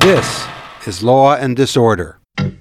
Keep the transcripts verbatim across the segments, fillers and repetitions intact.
This is Law and Disorder.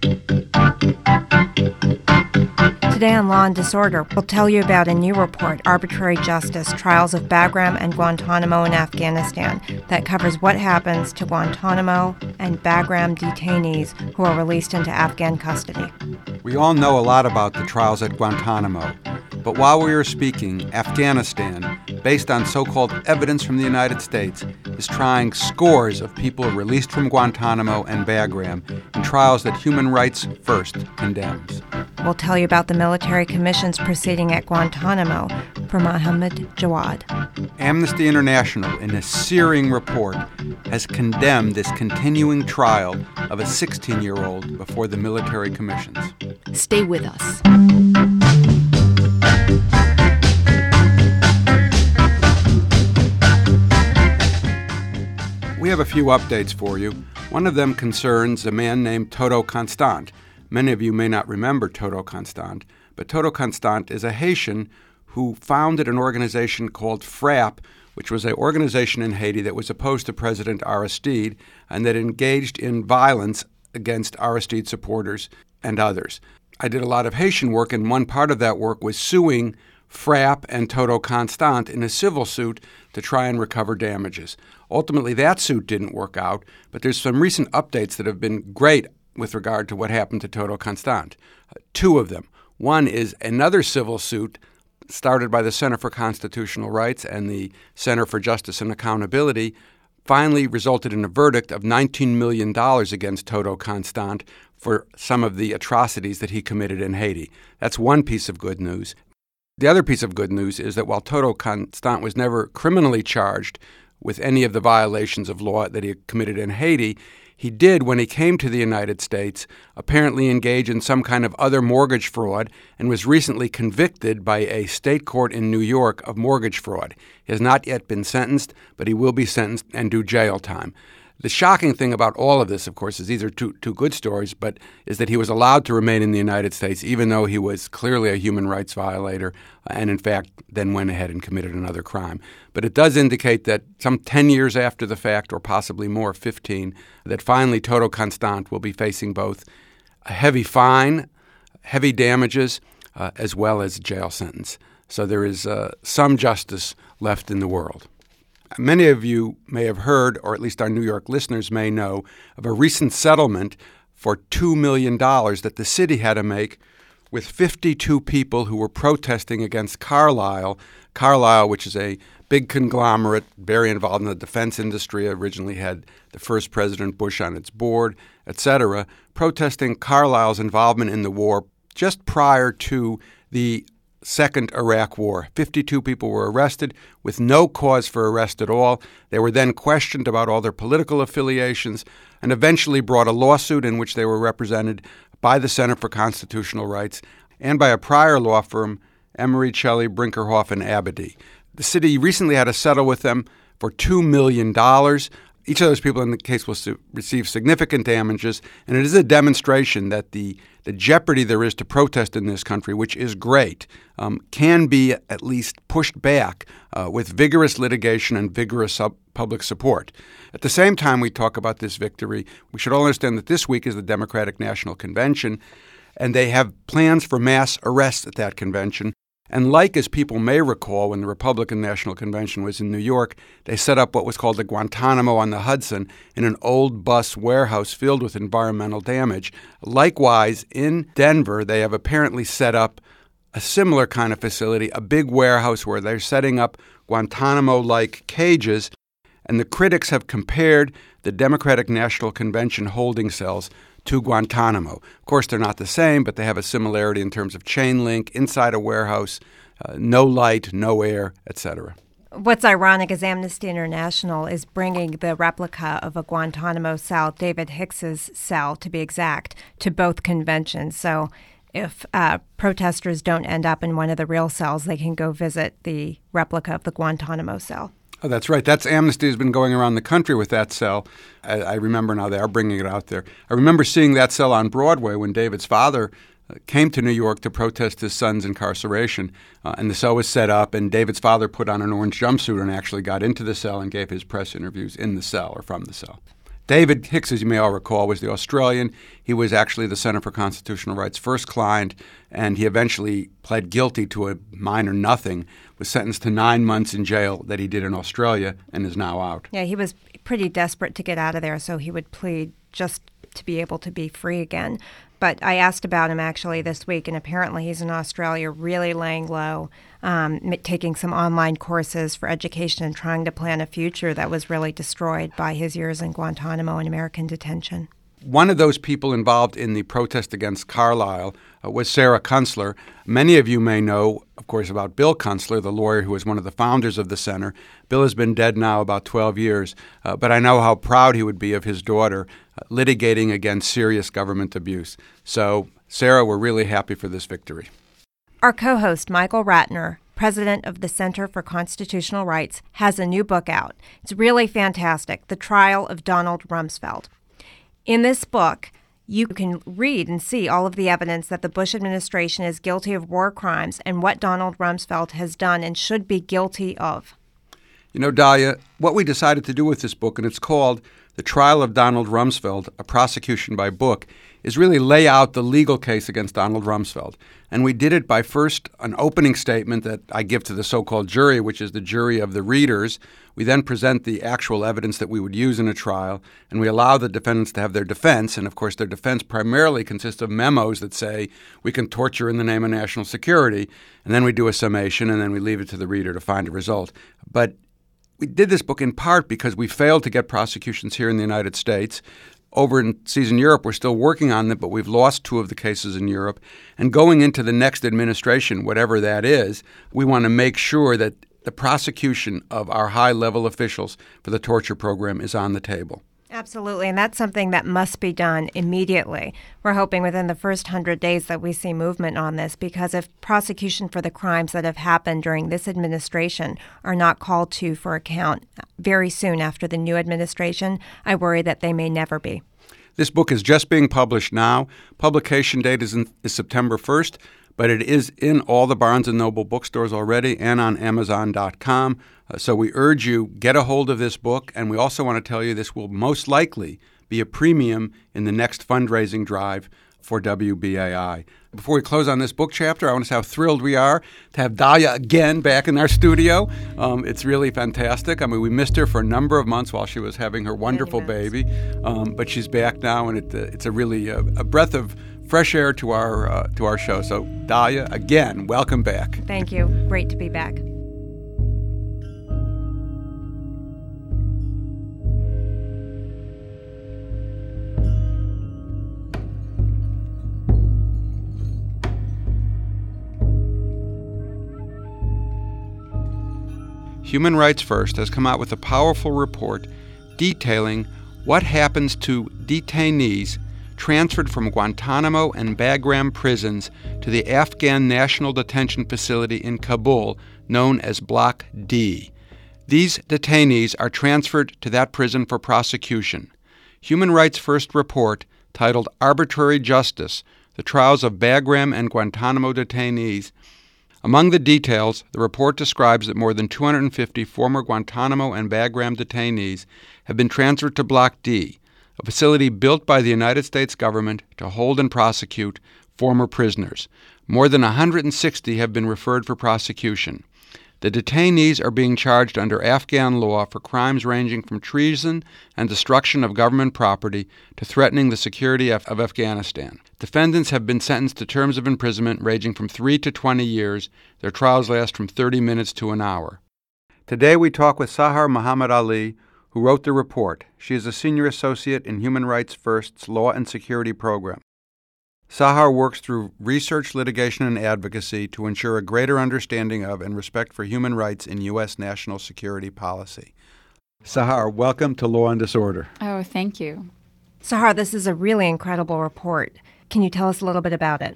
Today on Law and Disorder, we'll tell you about a new report, Arbitrary Justice, Trials of Bagram and Guantanamo in Afghanistan, that covers what happens to Guantanamo and Bagram detainees who are released into Afghan custody. We all know a lot about the trials at Guantanamo, but while we are speaking, Afghanistan, based on so-called evidence from the United States, is trying scores of people released from Guantanamo and Bagram in trials that Human Rights First condemns. We'll tell you about the military commission's proceeding at Guantanamo for Mohammed Jawad. Amnesty International, in a searing report, has condemned this continuing trial of a sixteen-year-old before the military commissions. Stay with us. We have a few updates for you. One of them concerns a man named Toto Constant. Many of you may not remember Toto Constant, but Toto Constant is a Haitian who founded an organization called FRAP, which was an organization in Haiti that was opposed to President Aristide and that engaged in violence against Aristide supporters and others. I did a lot of Haitian work, and one part of that work was suing FRAP and Toto Constant in a civil suit to try and recover damages. Ultimately, that suit didn't work out, but there's some recent updates that have been great with regard to what happened to Toto Constant. Uh, two of them. One is another civil suit started by the Center for Constitutional Rights and the Center for Justice and Accountability finally resulted in a verdict of nineteen million dollars against Toto Constant for some of the atrocities that he committed in Haiti. That's one piece of good news. The other piece of good news is that while Toto Constant was never criminally charged with any of the violations of law that he had committed in Haiti, he did, when he came to the United States, apparently engage in some kind of other mortgage fraud and was recently convicted by a state court in New York of mortgage fraud. He has not yet been sentenced, but he will be sentenced and do jail time. The shocking thing about all of this, of course, is these are two, two good stories, but is that he was allowed to remain in the United States even though he was clearly a human rights violator and, in fact, then went ahead and committed another crime. But it does indicate that some ten years after the fact, or possibly more, fifteen, that finally Toto Constant will be facing both a heavy fine, heavy damages, uh, as well as a jail sentence. So there is uh, some justice left in the world. Many of you may have heard, or at least our New York listeners may know, of a recent settlement for two million dollars that the city had to make with fifty-two people who were protesting against Carlyle. Carlyle, which is a big conglomerate, very involved in the defense industry, originally had the first President Bush on its board, et cetera, protesting Carlyle's involvement in the war just prior to the Second Iraq War. fifty-two people were arrested with no cause for arrest at all. They were then questioned about all their political affiliations and eventually brought a lawsuit in which they were represented by the Center for Constitutional Rights and by a prior law firm, Emery, Shelley, Brinkerhoff, and Abadie. The city recently had to settle with them for two million dollars. Each of those people in the case will su- receive significant damages, and it is a demonstration that the, the jeopardy there is to protest in this country, which is great, um, can be at least pushed back uh, with vigorous litigation and vigorous sub- public support. At the same time we talk about this victory, we should all understand that this week is the Democratic National Convention, and they have plans for mass arrests at that convention. And like, as people may recall, when the Republican National Convention was in New York, they set up what was called the Guantanamo on the Hudson in an old bus warehouse filled with environmental damage. Likewise, in Denver, they have apparently set up a similar kind of facility, a big warehouse where they're setting up Guantanamo-like cages. And the critics have compared the Democratic National Convention holding cells to Guantanamo. Of course, they're not the same, but they have a similarity in terms of chain link, inside a warehouse, uh, no light, no air, et cetera. What's ironic is Amnesty International is bringing the replica of a Guantanamo cell, David Hicks's cell to be exact, to both conventions. So if uh, protesters don't end up in one of the real cells, they can go visit the replica of the Guantanamo cell. Oh, that's right. That's Amnesty has been going around the country with that cell. I, I remember now they are bringing it out there. I remember seeing that cell on Broadway when David's father uh, came to New York to protest his son's incarceration. Uh, and the cell was set up, and David's father put on an orange jumpsuit and actually got into the cell and gave his press interviews in the cell or from the cell. David Hicks, as you may all recall, was the Australian. He was actually the Center for Constitutional Rights' first client, and he eventually pled guilty to a minor nothing, was sentenced to nine months in jail that he did in Australia, and is now out. Yeah, he was pretty desperate to get out of there, so he would plead just to be able to be free again. But I asked about him actually this week, and apparently he's in Australia really laying low, um, taking some online courses for education and trying to plan a future that was really destroyed by his years in Guantanamo and American detention. One of those people involved in the protest against Carlisle uh, was Sarah Kunstler. Many of you may know, of course, about Bill Kunstler, the lawyer who was one of the founders of the center. Bill has been dead now about twelve years, uh, but I know how proud he would be of his daughter uh, litigating against serious government abuse. So, Sarah, we're really happy for this victory. Our co-host, Michael Ratner, president of the Center for Constitutional Rights, has a new book out. It's really fantastic, The Trial of Donald Rumsfeld. In this book, you can read and see all of the evidence that the Bush administration is guilty of war crimes and what Donald Rumsfeld has done and should be guilty of. You know, Dahlia, what we decided to do with this book, and it's called The Trial of Donald Rumsfeld, a prosecution by book, is really lay out the legal case against Donald Rumsfeld. And we did it by first an opening statement that I give to the so-called jury, which is the jury of the readers. We then present the actual evidence that we would use in a trial, and we allow the defendants to have their defense. And, of course, their defense primarily consists of memos that say we can torture in the name of national security. And then we do a summation, and then we leave it to the reader to find a result. But we did this book in part because we failed to get prosecutions here in the United States. Over in season Europe, we're still working on them, but we've lost two of the cases in Europe. And going into the next administration, whatever that is, we want to make sure that the prosecution of our high-level officials for the torture program is on the table. Absolutely, and that's something that must be done immediately. We're hoping within the first hundred days that we see movement on this, because if prosecution for the crimes that have happened during this administration are not called to for account very soon after the new administration, I worry that they may never be. This book is just being published now. Publication date is, in, is September first, but it is in all the Barnes and Noble bookstores already and on Amazon dot com. Uh, so we urge you, get a hold of this book, and we also want to tell you this will most likely be a premium in the next fundraising drive for W B A I. Before we close on this book chapter, I want to say how thrilled we are to have Dahlia again back in our studio. Um, it's really fantastic. I mean, we missed her for a number of months while she was having her wonderful baby, um, but she's back now, and it, uh, it's a really uh, a breath of fresh air to our uh, to our show. So, Dahlia, again, welcome back. Thank you. Great to be back. Human Rights First has come out with a powerful report detailing what happens to detainees transferred from Guantanamo and Bagram prisons to the Afghan National Detention Facility in Kabul, known as Block D. These detainees are transferred to that prison for prosecution. Human Rights First report, titled Arbitrary Justice, The Trials of Bagram and Guantanamo Detainees. Among the details, the report describes that more than two hundred fifty former Guantanamo and Bagram detainees have been transferred to Block D, a facility built by the United States government to hold and prosecute former prisoners. More than one hundred sixty have been referred for prosecution. The detainees are being charged under Afghan law for crimes ranging from treason and destruction of government property to threatening the security of, of Afghanistan. Defendants have been sentenced to terms of imprisonment ranging from three to twenty years. Their trials last from thirty minutes to an hour. Today we talk with Sahar Muhammad Ali, who wrote the report. She is a senior associate in Human Rights First's Law and Security Program. Sahar works through research, litigation, and advocacy to ensure a greater understanding of and respect for human rights in U S national security policy. Sahar, welcome to Law and Disorder. Oh, thank you. Sahar, this is a really incredible report. Can you tell us a little bit about it?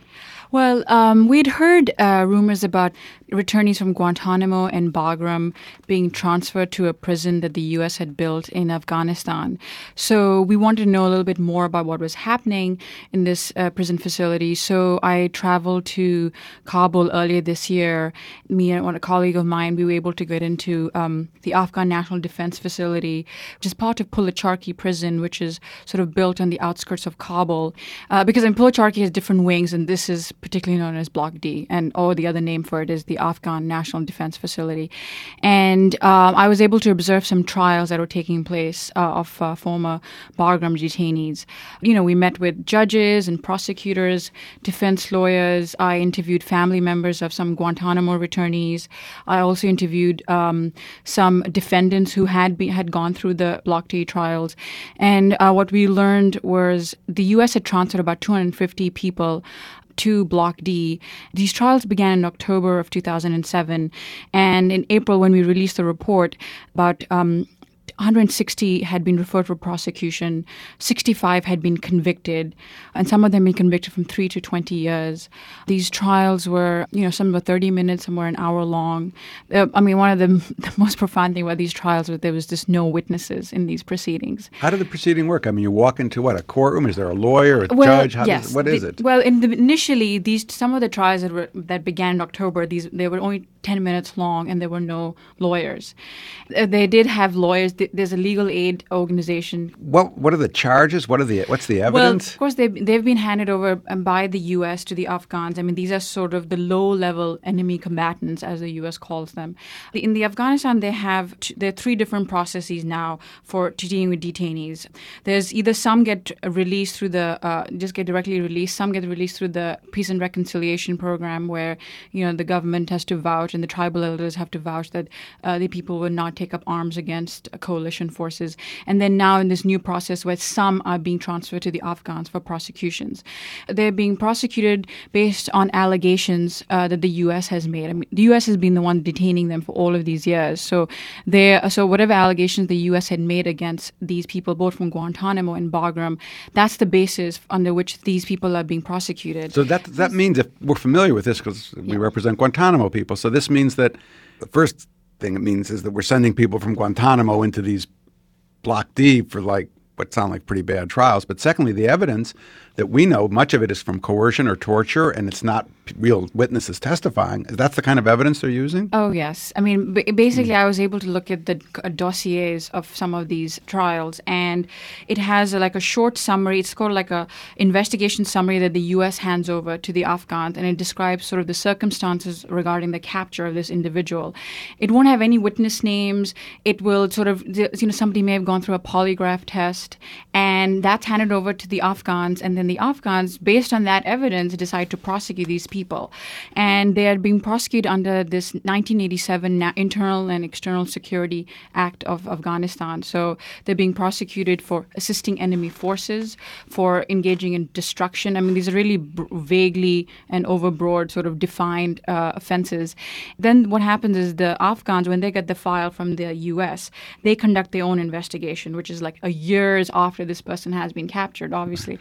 Well, um, we'd heard uh, rumors about returnees from Guantanamo and Bagram being transferred to a prison that the U S had built in Afghanistan. So we wanted to know a little bit more about what was happening in this uh, prison facility. So I traveled to Kabul earlier this year. Me and a colleague of mine, we were able to get into um, the Afghan National Defense Facility, which is part of Pulacharki Prison, which is sort of built on the outskirts of Kabul. Uh, because in Pulacharki has different wings, and this is particularly known as Block D, and oh, the other name for it is the Afghan National Defense Facility. And um, I was able to observe some trials that were taking place uh, of uh, former Bagram detainees. You know, we met with judges and prosecutors, defense lawyers. I interviewed family members of some Guantanamo returnees. I also interviewed um, some defendants who had been, had gone through the Block D trials. And uh, what we learned was the U S had transferred about two hundred fifty people to Block D. These trials began in October of two thousand seven, and in April, when we released the report, about um, one hundred sixty had been referred for prosecution, sixty-five had been convicted, and some of them been convicted from three to twenty years. These trials were, you know, some were thirty minutes, some were an hour long. Uh, I mean, one of the, the most profound thing about these trials was there was just no witnesses in these proceedings. How did the proceeding work? I mean, you walk into what, a courtroom? Is there a lawyer, a well, judge? How yes. does, what is the, it? Well, in the, initially, these some of the trials that were that began in October, these they were only ten minutes long, and there were no lawyers. Uh, they did have lawyers. There's a legal aid organization. What What are the charges? What are the What's the evidence? Well, of course, they've, they've been handed over by the U S to the Afghans. I mean, these are sort of the low-level enemy combatants, as the U S calls them. In the Afghanistan, they have t- there are three different processes now for dealing with detainees. There's either some get released through the uh, just get directly released. Some get released through the Peace and Reconciliation Program, where you know the government has to vouch and the tribal elders have to vouch that uh, the people will not take up arms against coalition forces. And then now in this new process where some are being transferred to the Afghans for prosecutions. They're being prosecuted based on allegations uh, that the U S has made. I mean, the U S has been the one detaining them for all of these years. So they so whatever allegations the U S had made against these people, both from Guantanamo and Bagram, that's the basis under which these people are being prosecuted. So that that means, if we're familiar with this because we Yeah. represent Guantanamo people, so this means that the first thing it means is that we're sending people from Guantanamo into these Block D for like what sound like pretty bad trials. But secondly, the evidence that we know, much of it is from coercion or torture, and it's not real witnesses testifying. That's the kind of evidence they're using? Oh, yes. I mean, b- basically, I was able to look at the uh, dossiers of some of these trials, and it has a, like a short summary. It's called like a investigation summary that the U S hands over to the Afghans, and it describes sort of the circumstances regarding the capture of this individual. It won't have any witness names. It will sort of, you know, somebody may have gone through a polygraph test, and that's handed over to the Afghans, and then the Afghans, based on that evidence, decide to prosecute these people. And they are being prosecuted under this nineteen eighty-seven Na- Internal and External Security Act of Afghanistan. So they're being prosecuted for assisting enemy forces, for engaging in destruction. I mean, these are really b- vaguely and overbroad sort of defined uh, offenses. Then what happens is the Afghans, when they get the file from the U S, they conduct their own investigation, which is like a years after this person has been captured, obviously.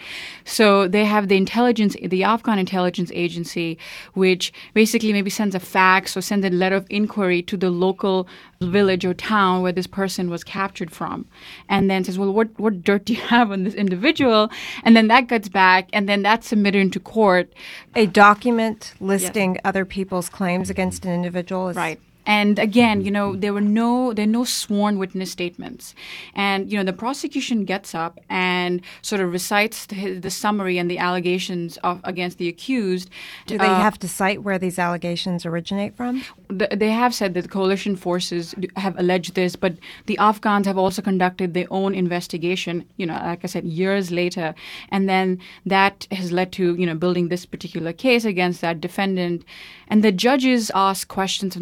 So they have the intelligence, the Afghan intelligence agency, which basically maybe sends a fax or sends a letter of inquiry to the local village or town where this person was captured from, and then says, well, what, what dirt do you have on this individual? And then that gets back, and then that's submitted into court. A document listing yes. other people's claims against an individual is right. And again, you know, there were no there are no sworn witness statements. And, you know, the prosecution gets up and sort of recites the, the summary and the allegations of against the accused. Do they uh, have to cite where these allegations originate from? The, they have said that the coalition forces have alleged this, but the Afghans have also conducted their own investigation, you know, like I said, years later. And then that has led to, you know, building this particular case against that defendant. And the judges ask questions from the defendant.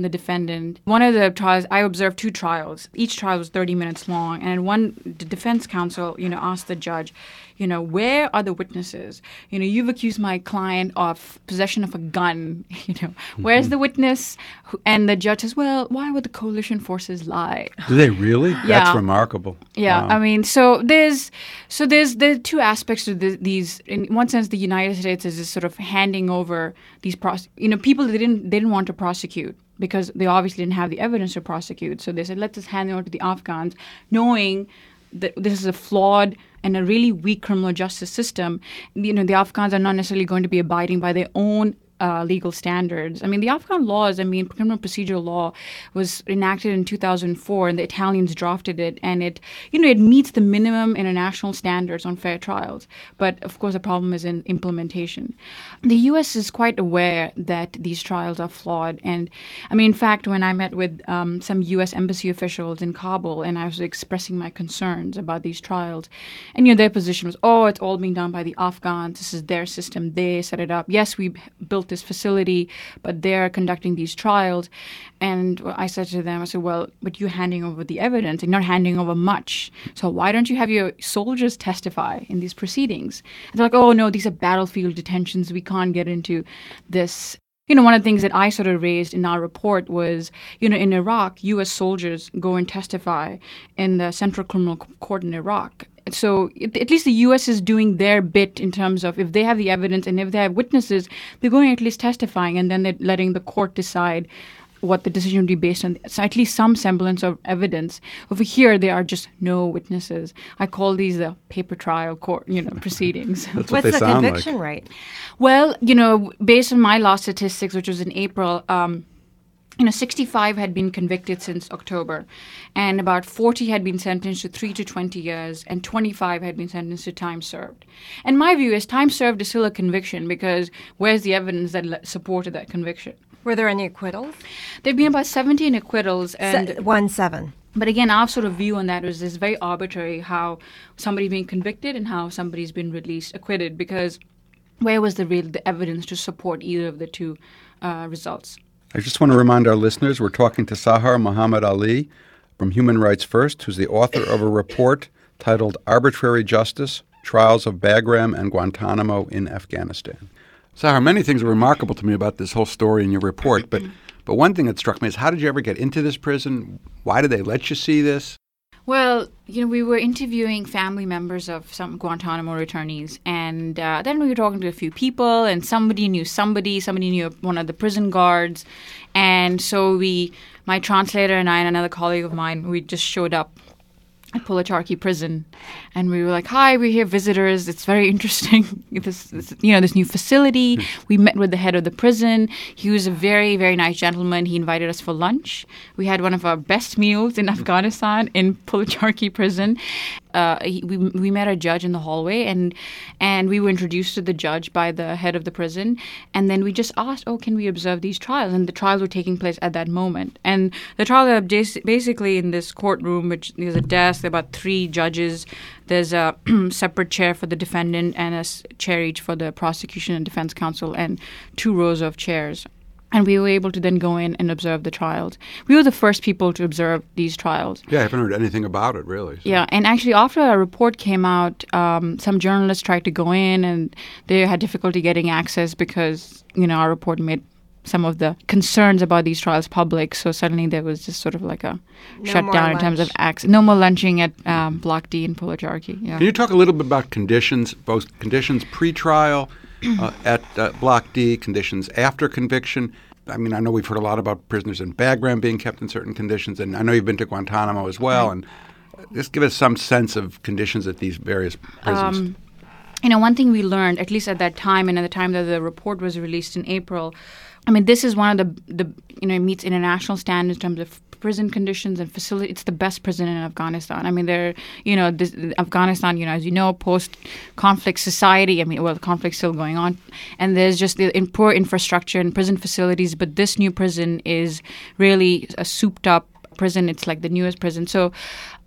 defendant. One of the trials, I observed two trials. Each trial was thirty minutes long. And one, the defense counsel, you know, asked the judge, you know, where are the witnesses? You know, you've accused my client of possession of a gun. You know, where's mm-hmm. the witness? And the judge says, well, why would the coalition forces lie? Do they really? Yeah. That's remarkable. Yeah, wow. I mean, so there's so there's there are two aspects to the, these. In one sense, the United States is just sort of handing over these, pros- you know, people they didn't they didn't want to prosecute because they obviously didn't have the evidence to prosecute. So they said, let's just hand it over to the Afghans, knowing that this is a flawed and a really weak criminal justice system. You know, the Afghans are not necessarily going to be abiding by their own Uh, legal standards. I mean, the Afghan laws, I mean, criminal procedural law was enacted in two thousand four, and the Italians drafted it, and it, you know, it meets the minimum international standards on fair trials. But, of course, the problem is in implementation. The U S is quite aware that these trials are flawed, and, I mean, in fact, when I met with um, some U S embassy officials in Kabul, and I was expressing my concerns about these trials, and, you know, their position was, oh, it's all being done by the Afghans, this is their system, they set it up. Yes, we built this facility, but they're conducting these trials. And I said to them, I said, well, but you're handing over the evidence and you're not handing over much. So why don't you have your soldiers testify in these proceedings? And they're like, oh, no, these are battlefield detentions. We can't get into this. You know, one of the things that I sort of raised in our report was, you know, in Iraq, U S soldiers go and testify in the Central Criminal Court in Iraq. So at least the U S is doing their bit in terms of if they have the evidence and if they have witnesses, they're going at least testifying, and then they're letting the court decide what the decision would be based on. So at least some semblance of evidence. Over here, there are just no witnesses. I call these the paper trial court, you know, proceedings. That's what What's they the sound conviction like. rate? Well, you know, based on my last statistics, which was in April, um, you know, sixty-five had been convicted since October, and about forty had been sentenced to three to twenty years, and twenty-five had been sentenced to time served. And my view is time served is still a conviction because where's the evidence that le- supported that conviction? Were there any acquittals? There have been about seventeen acquittals. and Se- one seven. But again, our sort of view on that is it's very arbitrary how somebody's being convicted and how somebody's been released acquitted, because where was the real the evidence to support either of the two uh, results? I just want to remind our listeners we're talking to Sahar Mohammad Ali from Human Rights First, who's the author of a report titled Arbitrary Justice, Trials of Bagram and Guantanamo in Afghanistan. Sahar, many things are remarkable to me about this whole story in your report, but but one thing that struck me is how did you ever get into this prison? Why did they let you see this? Well, you know, we were interviewing family members of some Guantanamo returnees, and uh, then we were talking to a few people, and somebody knew somebody, somebody knew one of the prison guards, and so we, my translator and I and another colleague of mine, we just showed up at Pulacharki prison, and we were like, hi, we're here visitors, it's very interesting, this, this you know this new facility. We met with the head of the prison. He was a very, very nice gentleman. He invited us for lunch. We had one of our best meals in Afghanistan in Pulacharki prison. Uh, he, we we met a judge in the hallway, and and we were introduced to the judge by the head of the prison, and then we just asked, oh, can we observe these trials? And the trials were taking place at that moment. And the trials are basically in this courtroom, which there's a desk, there are about three judges, there's a separate chair for the defendant and a chair each for the prosecution and defense counsel, and two rows of chairs. And we were able to then go in and observe the trials. We were the first people to observe these trials. Yeah, I haven't heard anything about it, really. So. Yeah, and actually after our report came out, um, some journalists tried to go in, and they had difficulty getting access because, you know, our report made some of the concerns about these trials public. So suddenly there was just sort of like a No shutdown in terms of access. No more lunching at um, Block D in Pulacharki. Yeah. Can you talk a little bit about conditions, both conditions pre-trial uh, at uh, Block D, conditions after conviction? I mean, I know we've heard a lot about prisoners in Bagram being kept in certain conditions, and I know you've been to Guantanamo as well. And just give us some sense of conditions at these various prisons. Um, you know, one thing we learned, at least at that time and at the time that the report was released in April, I mean, this is one of the, the you know, it meets international standards in terms of prison conditions and facility. It's the best prison in Afghanistan. I mean, there, you know, this, Afghanistan, you know, as you know, post-conflict society. I mean, well, the conflict's still going on, and there's just the in poor infrastructure and prison facilities. But this new prison is really a souped-up prison. It's like the newest prison. So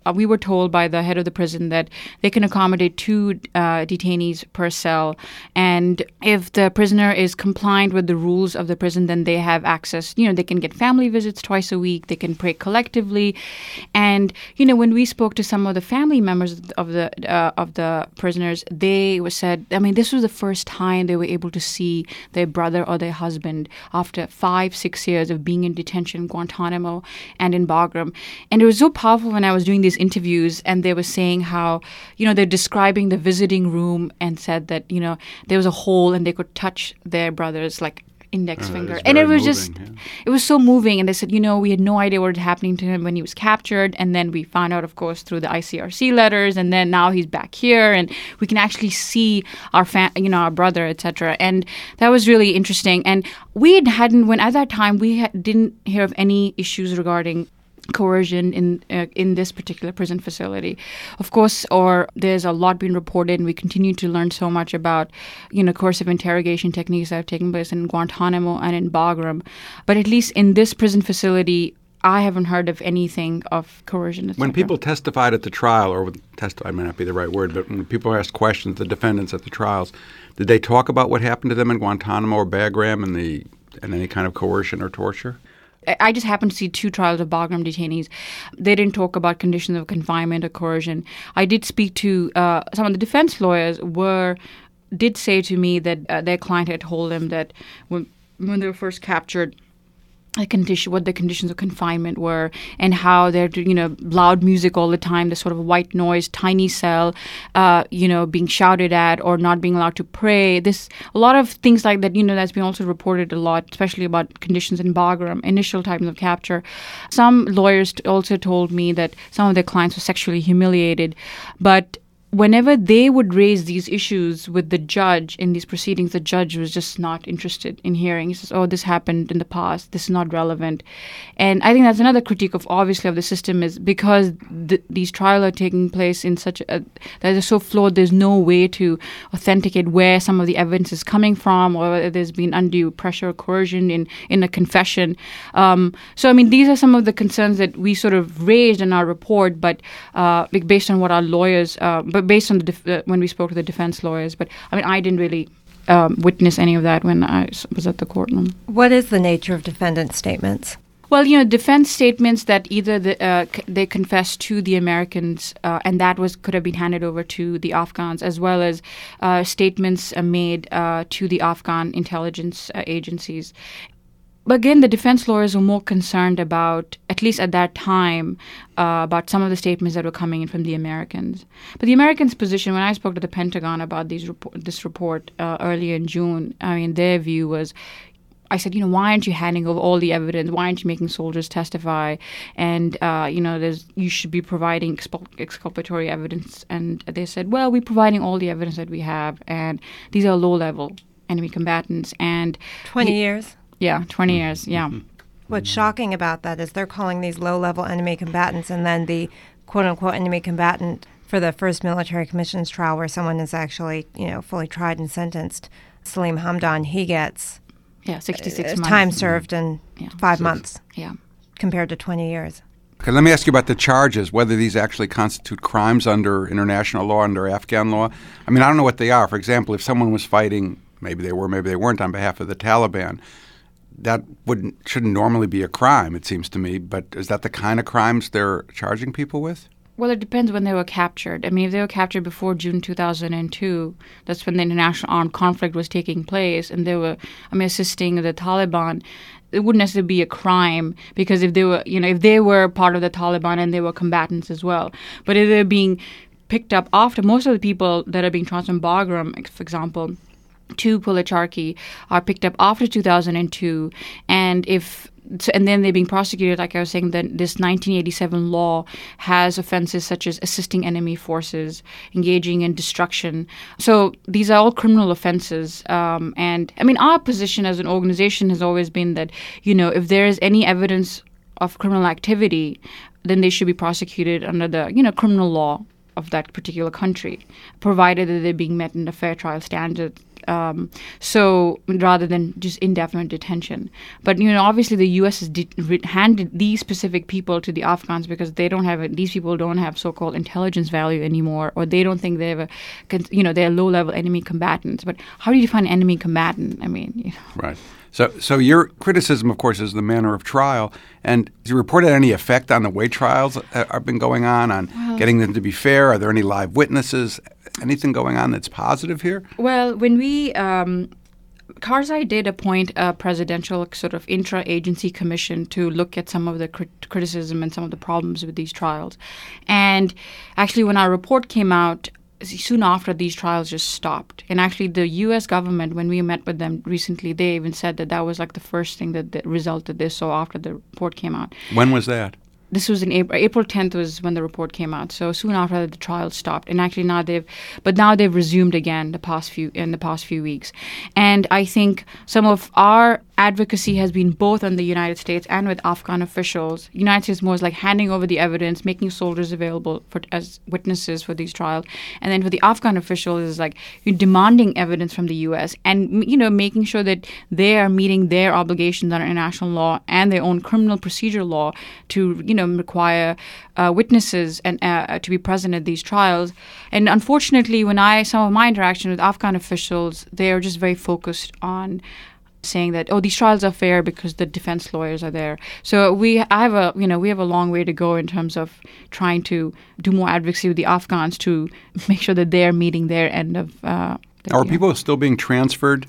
uh, we were told by the head of the prison that they can accommodate two uh, detainees per cell. And if the prisoner is compliant with the rules of the prison, then they have access. You know, they can get family visits twice a week. They can pray collectively. And, you know, when we spoke to some of the family members of the uh, of the prisoners, they were said, I mean, this was the first time they were able to see their brother or their husband after five, six years of being in detention in Guantanamo and in Bagram. And it was so powerful when I was doing these interviews, and they were saying how, you know, they're describing the visiting room and said that, you know, there was a hole and they could touch their brother's like index Oh, finger. that is And it very was moving, just, yeah. it was so moving. And they said, you know, we had no idea what was happening to him when he was captured. And then we found out, of course, through the I C R C letters. And then now he's back here and we can actually see our, fa- you know, our brother, et cetera. And that was really interesting. And we had hadn't, when at that time, we had, didn't hear of any issues regarding coercion in uh, in this particular prison facility. Of course, or there's a lot being reported, and we continue to learn so much about, you know, coercive interrogation techniques that have taken place in Guantanamo and in Bagram. But at least in this prison facility, I haven't heard of anything of coercion. et When cetera. people testified at the trial, or testify might not be the right word, but when people asked questions, the defendants at the trials, did they talk about what happened to them in Guantanamo or Bagram and the and any kind of coercion or torture? I just happened to see two trials of Bagram detainees. They didn't talk about conditions of confinement or coercion. I did speak to uh, some of the defense lawyers were did say to me that uh, their client had told them that when when they were first captured, the condition, what the conditions of confinement were, and how they're, you know, loud music all the time, the sort of white noise, tiny cell, uh, you know, being shouted at or not being allowed to pray. This a lot of things like that, you know, that's been also reported a lot, especially about conditions in Bagram, initial times of capture. Some lawyers also told me that some of their clients were sexually humiliated, but whenever they would raise these issues with the judge in these proceedings, the judge was just not interested in hearing. He says, oh, this happened in the past. This is not relevant. And I think that's another critique of, obviously, of the system is because th- these trials are taking place in such a, that is so flawed, there's no way to authenticate where some of the evidence is coming from or whether there's been undue pressure or coercion in, in a confession. Um, so, I mean, these are some of the concerns that we sort of raised in our report, but uh, based on what our lawyers, uh, but based on the def- uh, when we spoke to the defense lawyers. But I mean, I didn't really um, witness any of that when I was at the courtroom. What is the nature of defendant statements? Well, you know, defense statements that either the, uh, c- they confessed to the Americans, uh, and that was could have been handed over to the Afghans, as well as uh, statements uh, made uh, to the Afghan intelligence uh, agencies. But again, the defense lawyers were more concerned about, at least at that time, uh, about some of the statements that were coming in from the Americans. But the Americans' position, when I spoke to the Pentagon about these report, this report uh, earlier in June, I mean, their view was, I said, you know, why aren't you handing over all the evidence? Why aren't you making soldiers testify? And, uh, you know, there's you should be providing expul- exculpatory evidence. And they said, well, we're providing all the evidence that we have, and these are low-level enemy combatants. And twenty the- years? Yeah, twenty years, yeah. What's shocking about that is they're calling these low-level enemy combatants, and then the quote-unquote enemy combatant for the first military commissions trial where someone is actually, you know, fully tried and sentenced, Salim Hamdan, he gets Yeah, sixty-six uh, months. time served in Yeah. five Six. months Yeah. compared to twenty years. Okay, let me ask you about the charges, whether these actually constitute crimes under international law, under Afghan law. I mean, I don't know what they are. For example, if someone was fighting, maybe they were, maybe they weren't, on behalf of the Taliban, that wouldn't shouldn't normally be a crime, it seems to me. But is that the kind of crimes they're charging people with? Well, it depends when they were captured. I mean, if they were captured before June two thousand two, that's when the international armed conflict was taking place, and they were, I mean, assisting the Taliban, it wouldn't necessarily be a crime because if they were, you know, if they were part of the Taliban and they were combatants as well. But if they're being picked up after, most of the people that are being transferred from Bagram, for example, to Pulicharki are picked up after two thousand two, and if so, and then they're being prosecuted, like I was saying, that this nineteen eighty-seven law has offenses such as assisting enemy forces, engaging in destruction. So these are all criminal offenses. Um, and I mean, our position as an organization has always been that, you know, if there is any evidence of criminal activity, then they should be prosecuted under the, you know, criminal law of that particular country, provided that they're being met in a fair trial standard Um, so rather than just indefinite detention. But, you know, obviously the U S has de- handed these specific people to the Afghans because they don't have, a, these people don't have so-called intelligence value anymore, or they don't think they have a, you know, they're low-level enemy combatants. But how do you define enemy combatant? I mean, you know. Right. So so your criticism, of course, is the manner of trial. And has you reported any effect on the way trials that have been going on, on well, getting them to be fair? Are there any live witnesses? Anything going on that's positive here? Well, when we um, – Karzai did appoint a presidential sort of intra-agency commission to look at some of the crit- criticism and some of the problems with these trials. And actually, when our report came out, soon after, these trials just stopped. And actually, the U S government, when we met with them recently, they even said that that was like the first thing that the result that they saw after the report came out. When was that? This was in April. April tenth was when the report came out. So soon after the trial stopped, and actually now they've, but now they've resumed again the past few in the past few weeks. And I think some of our advocacy has been both on the United States and with Afghan officials. United States more is like handing over the evidence, making soldiers available for as witnesses for these trials, and then for the Afghan officials is like you're demanding evidence from the U S and you know making sure that they are meeting their obligations under international law and their own criminal procedure law to you know. require uh, witnesses and uh, to be present at these trials. And unfortunately, when I some of my interaction with Afghan officials, they are just very focused on saying that, oh, these trials are fair because the defense lawyers are there. So we I have a you know we have a long way to go in terms of trying to do more advocacy with the Afghans to make sure that they're meeting their end of. Uh, the, are know. people still being transferred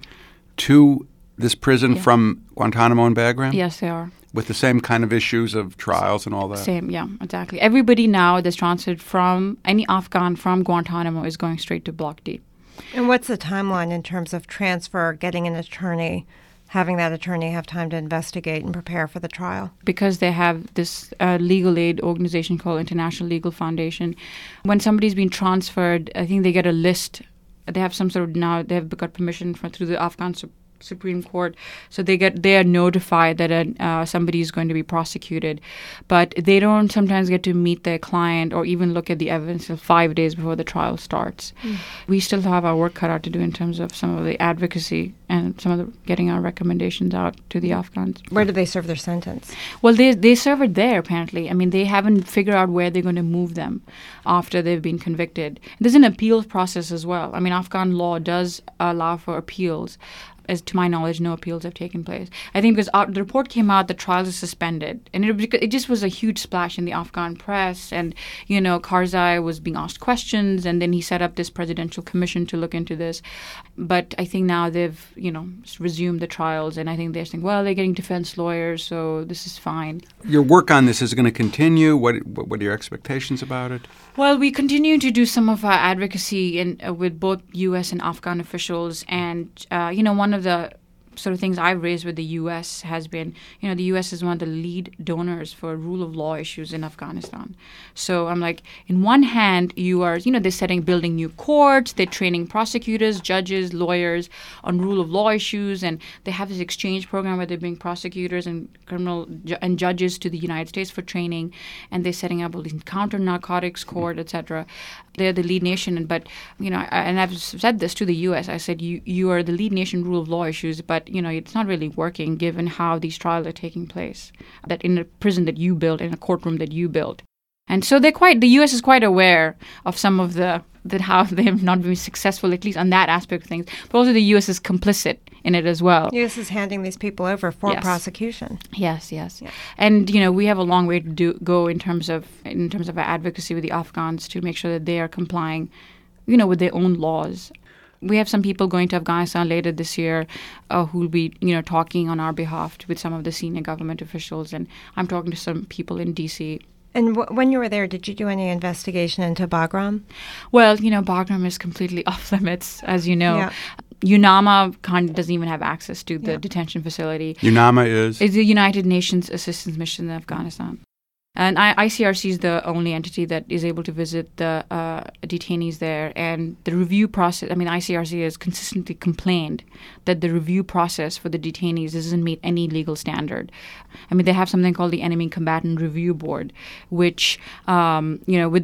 to this prison yeah. from Guantanamo and Bagram? Yes, they are. With the same kind of issues of trials and all that? Same, yeah, exactly. Everybody now that's transferred from any Afghan from Guantanamo is going straight to Block D. And what's the timeline in terms of transfer, getting an attorney, having that attorney have time to investigate and prepare for the trial? Because they have this uh, legal aid organization called International Legal Foundation. When somebody's been transferred, I think they get a list. They have some sort of now, they have got permission from, through the Afghan Supreme Supreme Court, so they get they are notified that a, uh, somebody is going to be prosecuted, but they don't sometimes get to meet their client or even look at the evidence until five days before the trial starts. Mm. We still have our work cut out to do in terms of some of the advocacy and some of the getting our recommendations out to the Afghans. Where do they serve their sentence? Well, they they serve it there apparently. I mean, they haven't figured out where they're going to move them after they've been convicted. There's an appeals process as well. I mean, Afghan law does allow for appeals. As to my knowledge, no appeals have taken place. I think because uh, the report came out, the trials are suspended. And it, it just was a huge splash in the Afghan press. And, you know, Karzai was being asked questions, and then he set up this presidential commission to look into this. But I think now they've, you know, resumed the trials. And I think they're saying, well, they're getting defense lawyers, so this is fine. Your work on this is going to continue. What, what are your expectations about it? Well, we continue to do some of our advocacy in, uh, with both U S and Afghan officials. And, uh, you know, one of the sort of things I've raised with the U S has been, you know, the U S is one of the lead donors for rule of law issues in Afghanistan. So I'm like, in one hand, you are, you know, they're setting, building new courts, they're training prosecutors, judges, lawyers on rule of law issues, and they have this exchange program where they bring prosecutors and criminal ju- and judges to the United States for training, and they're setting up all these counter narcotics court, et cetera. They're the lead nation, but you know, I, and I've said this to the U S. I said, you you are the lead nation rule of law issues, but you know, it's not really working given how these trials are taking place. That in a prison that you built, in a courtroom that you built, and so they're quite. The U S is quite aware of some of the that how they have not been successful, at least on that aspect of things. But also, the U S is complicit in it as well. U S is handing these people over for yes. prosecution. Yes, yes, yeah. And you know, we have a long way to do, go in terms of in terms of our advocacy with the Afghans to make sure that they are complying, you know, with their own laws. We have some people going to Afghanistan later this year uh, who will be, you know, talking on our behalf to, with some of the senior government officials, and I'm talking to some people in D C. And w- when you were there, did you do any investigation into Bagram? Well, you know, Bagram is completely off limits, as you know. Yeah. UNAMA kind doesn't even have access to the yeah. detention facility. UNAMA is? It's the United Nations Assistance Mission in Afghanistan. And I, ICRC is the only entity that is able to visit the uh, detainees there. And the review process, I mean, I C R C has consistently complained that the review process for the detainees doesn't meet any legal standard. I mean, they have something called the Enemy Combatant Review Board, which, um, you know, within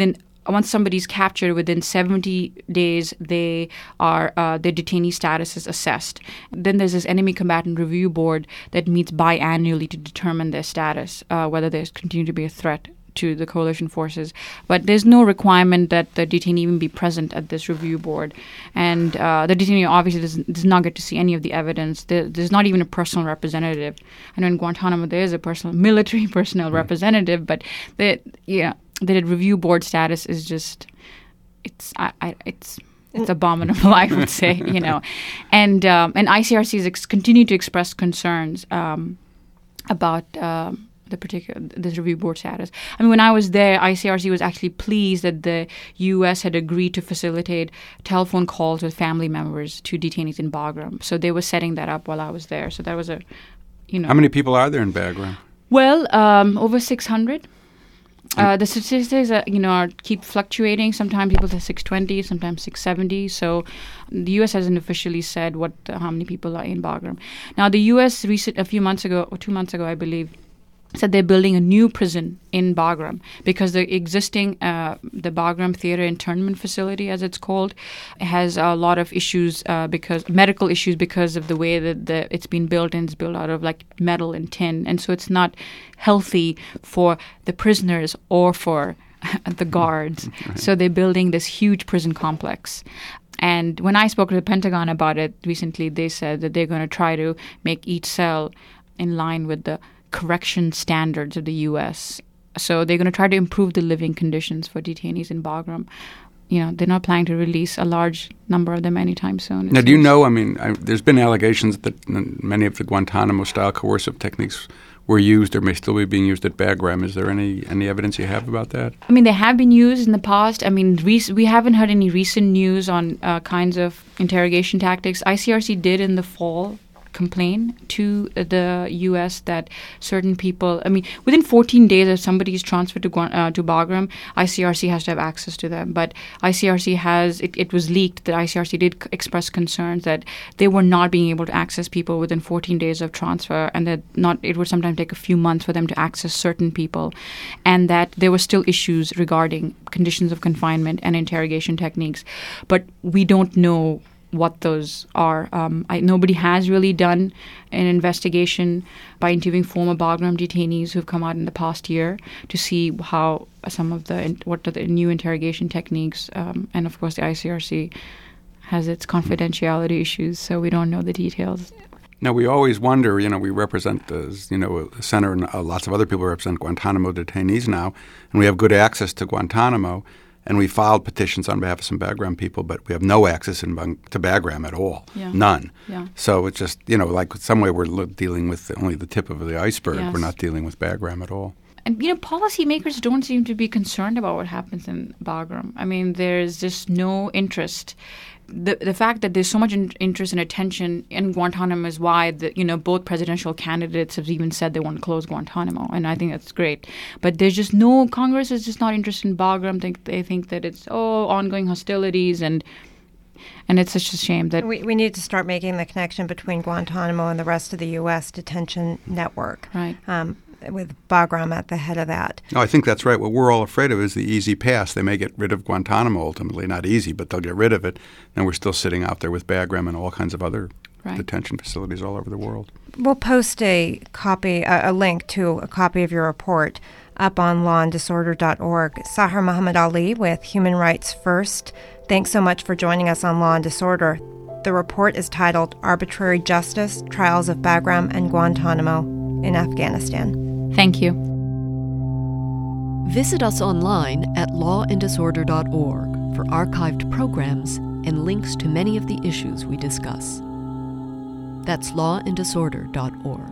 once somebody's captured, within seventy days, they are uh, their detainee status is assessed. Then there's this enemy combatant review board that meets biannually to determine their status, uh, whether they continue to be a threat to the coalition forces. But there's no requirement that the detainee even be present at this review board. And uh, the detainee obviously does, does not get to see any of the evidence. There, there's not even a personal representative. I know in Guantanamo there is a personal military personnel right. representative, but the yeah, the review board status is just it's I, I it's it's abominable, I would say, you know. And um, and I C R C has ex- continued to express concerns um, about. Um, the particular this review board status. I mean, when I was there, I C R C was actually pleased that the U S had agreed to facilitate telephone calls with family members to detainees in Bagram. So they were setting that up while I was there. So that was a, you know. How many people are there in Bagram? Well, um, over six hundred. Uh, the statistics, uh, you know, are, keep fluctuating. Sometimes people say six twenty, sometimes six seventy. So the U S hasn't officially said what uh, how many people are in Bagram. Now, the U S recent a few months ago, or two months ago, I believe, said they're building a new prison in Bagram because the existing, uh, the Bagram Theater Internment Facility, as it's called, has a lot of issues uh, because medical issues because of the way that the, it's been built, and it's built out of like metal and tin, and so it's not healthy for the prisoners or for the guards. Right. So they're building this huge prison complex. And when I spoke to the Pentagon about it recently, they said that they're going to try to make each cell in line with the correction standards of the U S. So they're going to try to improve the living conditions for detainees in Bagram. You know, they're not planning to release a large number of them anytime soon. Now, do you know, I mean, I, there's been allegations that many of the Guantanamo-style coercive techniques were used or may still be being used at Bagram. Is there any, any evidence you have about that? I mean, they have been used in the past. I mean, rec- we haven't heard any recent news on uh, kinds of interrogation tactics. I C R C did in the fall complain to the U S that certain people, I mean, within fourteen days if somebody is transferred to uh, to Bagram, I C R C has to have access to them. But I C R C has, it, it was leaked that I C R C did c- express concerns that they were not being able to access people within fourteen days of transfer, and that not it would sometimes take a few months for them to access certain people, and that there were still issues regarding conditions of confinement and interrogation techniques. But we don't know what those are. Um, I, nobody has really done an investigation by interviewing former Bagram detainees who've come out in the past year to see how some of the, what are the new interrogation techniques, um, and of course the I C R C has its confidentiality issues, so we don't know the details. Now, we always wonder, you know, we represent, the, you know, the center and uh, lots of other people represent Guantanamo detainees now, and we have good access to Guantanamo. And we filed petitions on behalf of some Bagram people, but we have no access in, to Bagram at all. Yeah. None. Yeah. So it's just, you know, like some way we're dealing with only the tip of the iceberg. Yes. We're not dealing with Bagram at all. And, you know, policymakers don't seem to be concerned about what happens in Bagram. I mean, there's just no interest. The the fact that there's so much in, interest and attention in Guantanamo is why, the, you know, both presidential candidates have even said they want to close Guantanamo, and I think that's great. But there's just no, Congress is just not interested in Bagram. Think, they think that it's, oh, ongoing hostilities, and and it's such a shame that... We, we need to start making the connection between Guantanamo and the rest of the U S detention network. Right. Um, with Bagram at the head of that. No, I think that's right. What we're all afraid of is the easy pass. They may get rid of Guantanamo ultimately. Not easy, but they'll get rid of it. And we're still sitting out there with Bagram and all kinds of other right. detention facilities all over the world. We'll post a copy, a, a link to a copy of your report up on law and disorder dot org. Sahar Muhammad Ali with Human Rights First. Thanks so much for joining us on Law and Disorder. The report is titled Arbitrary Justice, Trials of Bagram and Guantanamo in Afghanistan. Thank you. Visit us online at law and disorder dot org for archived programs and links to many of the issues we discuss. That's law and disorder dot org.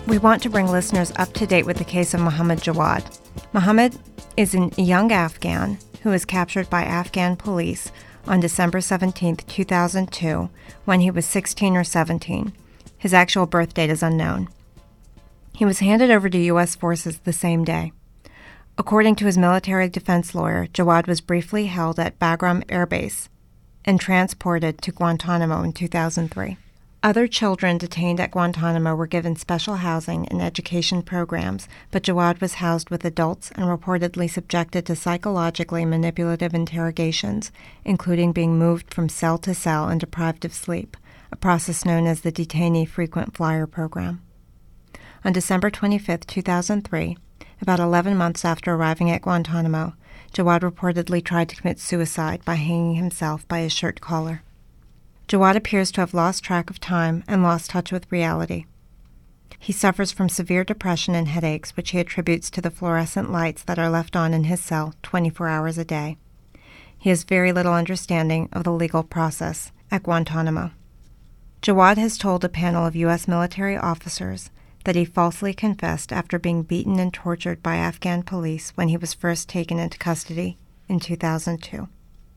we want to bring listeners up to date with the case of Mohammed Jawad. Mohammed is a young Afghan who was captured by Afghan police on December seventeenth, two thousand two, when he was sixteen or seventeen. His actual birth date is unknown. He was handed over to U S forces the same day. According to his military defense lawyer, Jawad was briefly held at Bagram Air Base and transported to Guantanamo in two thousand three. Other children detained at Guantanamo were given special housing and education programs, but Jawad was housed with adults and reportedly subjected to psychologically manipulative interrogations, including being moved from cell to cell and deprived of sleep, a process known as the Detainee Frequent Flyer Program. On December twenty-fifth, two thousand three, about eleven months after arriving at Guantanamo, Jawad reportedly tried to commit suicide by hanging himself by his shirt collar. Jawad appears to have lost track of time and lost touch with reality. He suffers from severe depression and headaches, which he attributes to the fluorescent lights that are left on in his cell twenty-four hours a day. He has very little understanding of the legal process at Guantanamo. Jawad has told a panel of U S military officers that he falsely confessed after being beaten and tortured by Afghan police when he was first taken into custody in two thousand two.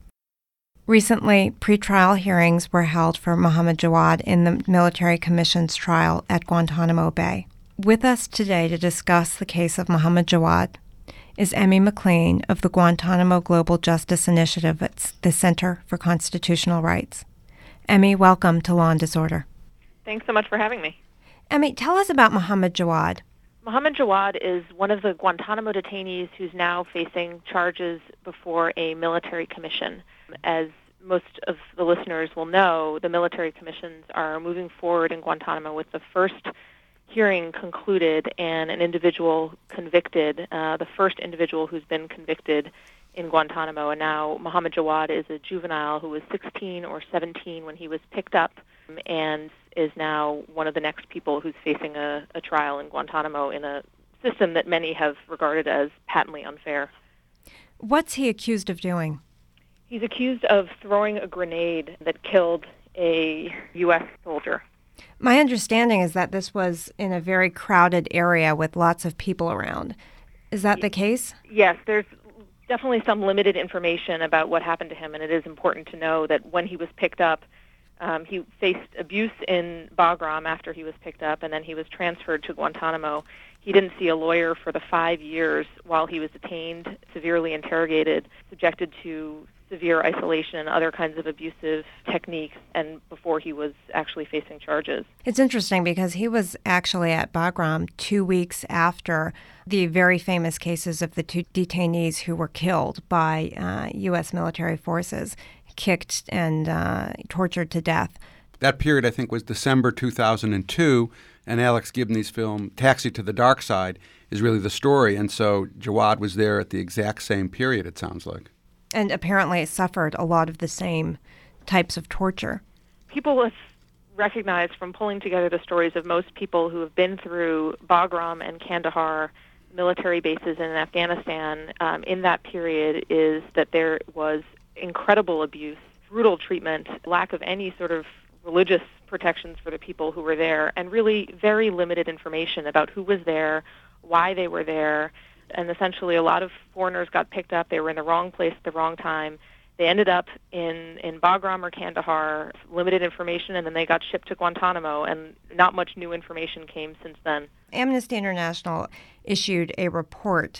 Recently, pretrial hearings were held for Mohammed Jawad in the military commission's trial at Guantanamo Bay. With us today to discuss the case of Mohammed Jawad is Emmy McLean of the Guantanamo Global Justice Initiative at the Center for Constitutional Rights. Emmy, welcome to Law and Disorder. Thanks so much for having me. Emmy, tell us about Mohammed Jawad. Mohammed Jawad is one of the Guantanamo detainees who's now facing charges before a military commission. As most of the listeners will know, the military commissions are moving forward in Guantanamo with the first hearing concluded and an individual convicted, uh, the first individual who's been convicted in Guantanamo. And now Mohammed Jawad is a juvenile who was sixteen or seventeen when he was picked up and is now one of the next people who's facing a, a trial in Guantanamo in a system that many have regarded as patently unfair. What's he accused of doing? He's accused of throwing a grenade that killed a U S soldier. My understanding is that this was in a very crowded area with lots of people around. Is that the case? Yes, there's definitely some limited information about what happened to him, and it is important to know that when he was picked up, um, he faced abuse in Bagram after he was picked up, and then he was transferred to Guantanamo. He didn't see a lawyer for the five years while he was detained, severely interrogated, subjected to severe isolation and other kinds of abusive techniques, and before he was actually facing charges. It's interesting because he was actually at Bagram two weeks after the very famous cases of the two detainees who were killed by uh, U S military forces, kicked and uh, tortured to death. That period, I think, was December two thousand two, and Alex Gibney's film Taxi to the Dark Side is really the story, and so Jawad was there at the exact same period, it sounds like. And apparently suffered a lot of the same types of torture. People have recognized from pulling together the stories of most people who have been through Bagram and Kandahar military bases in Afghanistan um, in that period is that there was incredible abuse, brutal treatment, lack of any sort of religious protections for the people who were there, and really very limited information about who was there, why they were there. And essentially a lot of foreigners got picked up. They were in the wrong place at the wrong time. They ended up in, in Bagram or Kandahar, limited information, and then they got shipped to Guantanamo, and not much new information came since then. Amnesty International issued a report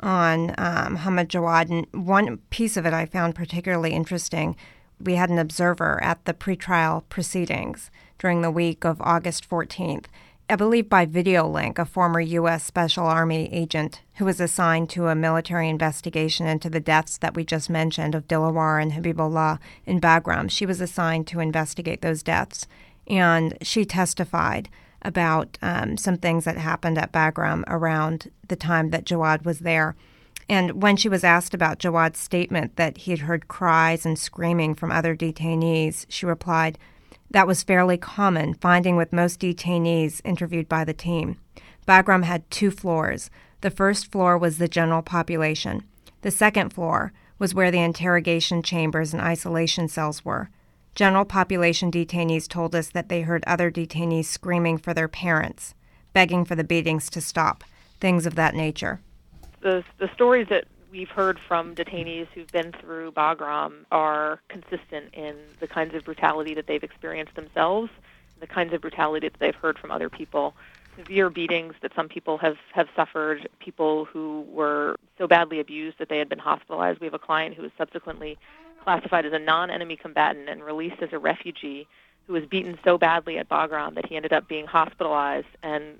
on um, Mohammed Jawad, and one piece of it I found particularly interesting. We had an observer at the pretrial proceedings during the week of August fourteenth. I believe by video link, a former U S Special Army agent who was assigned to a military investigation into the deaths that we just mentioned of Dilawar and Habibullah in Bagram. She was assigned to investigate those deaths, and she testified about um, some things that happened at Bagram around the time that Jawad was there. And when she was asked about Jawad's statement that he had heard cries and screaming from other detainees, she replied, "That was fairly common, finding with most detainees interviewed by the team. Bagram had two floors. The first floor was the general population. The second floor was where the interrogation chambers and isolation cells were. General population detainees told us that they heard other detainees screaming for their parents. begging for the beatings to stop, things of that nature. The, the stories that we've heard from detainees who've been through Bagram are consistent in the kinds of brutality that they've experienced themselves, the kinds of brutality that they've heard from other people. Severe beatings that some people have, have suffered, people who were so badly abused that they had been hospitalized. We have a client who was subsequently classified as a non-enemy combatant and released as a refugee who was beaten so badly at Bagram that he ended up being hospitalized and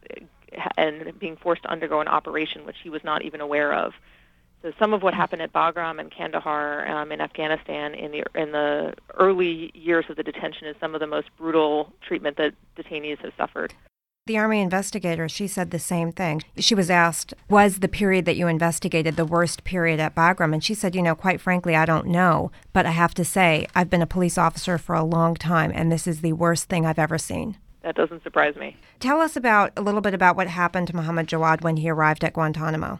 and being forced to undergo an operation which he was not even aware of. So some of what happened at Bagram and Kandahar um, in Afghanistan in the in the early years of the detention is some of the most brutal treatment that detainees have suffered. The Army investigator, she said the same thing. She was asked, was the period that you investigated the worst period at Bagram? And she said, you know, quite frankly, I don't know. But I have to say, I've been a police officer for a long time, and this is the worst thing I've ever seen. That doesn't surprise me. Tell us about a little bit about what happened to Mohammed Jawad when he arrived at Guantanamo.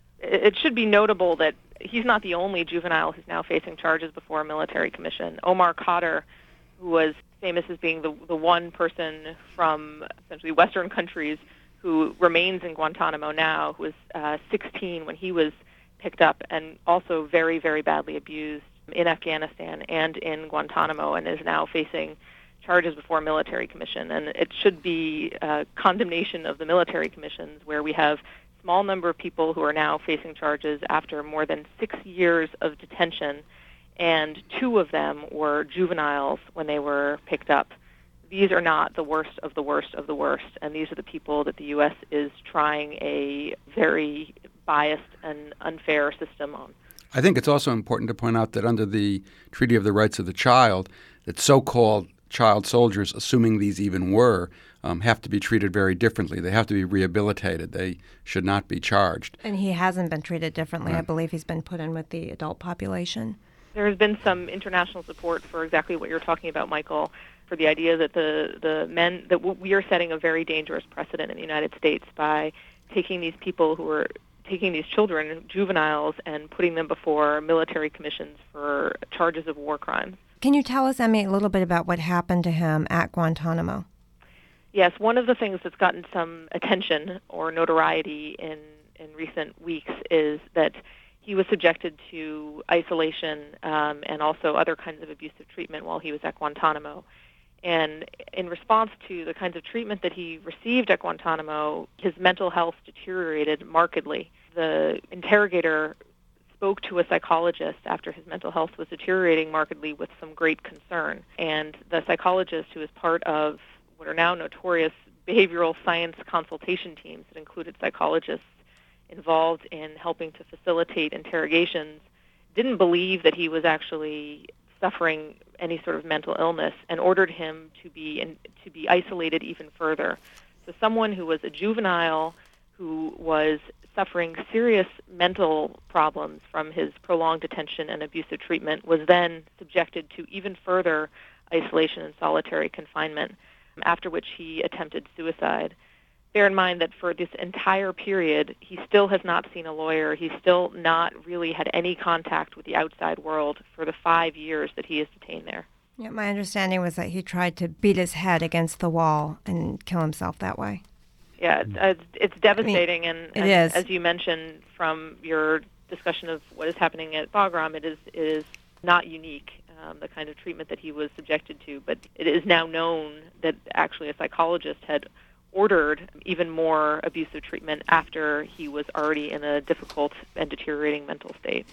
It should be notable that he's not the only juvenile who's now facing charges before a military commission. Omar Khadr, who was famous as being the the one person from essentially Western countries who remains in Guantanamo now, who was uh, sixteen when he was picked up and also very, very badly abused in Afghanistan and in Guantanamo, and is now facing charges before a military commission. And it should be uh, condemnation of the military commissions, where we have a small number of people who are now facing charges after more than six years of detention, and two of them were juveniles when they were picked up. These are not the worst of the worst of the worst, and these are the people that the U S is trying a very biased and unfair system on. I think it's also important to point out that under the Treaty of the Rights of the Child, that so-called child soldiers, assuming these even were, um, have to be treated very differently. They have to be rehabilitated. They should not be charged. And he hasn't been treated differently. Right. I believe he's been put in with the adult population. There has been some international support for exactly what you're talking about, Michael, for the idea that the, the men, that we are setting a very dangerous precedent in the United States by taking these people who are, taking these children, juveniles, and putting them before military commissions for charges of war crimes. Can you tell us, Emmy, a little bit about what happened to him at Guantanamo? Yes, one of the things that's gotten some attention or notoriety in, in recent weeks is that he was subjected to isolation um, and also other kinds of abusive treatment while he was at Guantanamo. And in response to the kinds of treatment that he received at Guantanamo, his mental health deteriorated markedly. The interrogator spoke to a psychologist after his mental health was deteriorating markedly with some great concern. And the psychologist, who is part of what are now notorious behavioral science consultation teams that included psychologists involved in helping to facilitate interrogations, didn't believe that he was actually suffering any sort of mental illness and ordered him to be in, to be isolated even further. So someone who was a juvenile who was suffering serious mental problems from his prolonged detention and abusive treatment was then subjected to even further isolation and solitary confinement, after which he attempted suicide. Bear in mind that for this entire period, he still has not seen a lawyer. He's still not really had any contact with the outside world for the five years that he is detained there. Yeah, my understanding was that he tried to beat his head against the wall and kill himself that way. Yeah, it's, uh, it's devastating, I mean, and it as, is. as you mentioned from your discussion of what is happening at Bagram, it is, it is not unique, um, the kind of treatment that he was subjected to, but it is now known that actually a psychologist had ordered even more abusive treatment after he was already in a difficult and deteriorating mental state.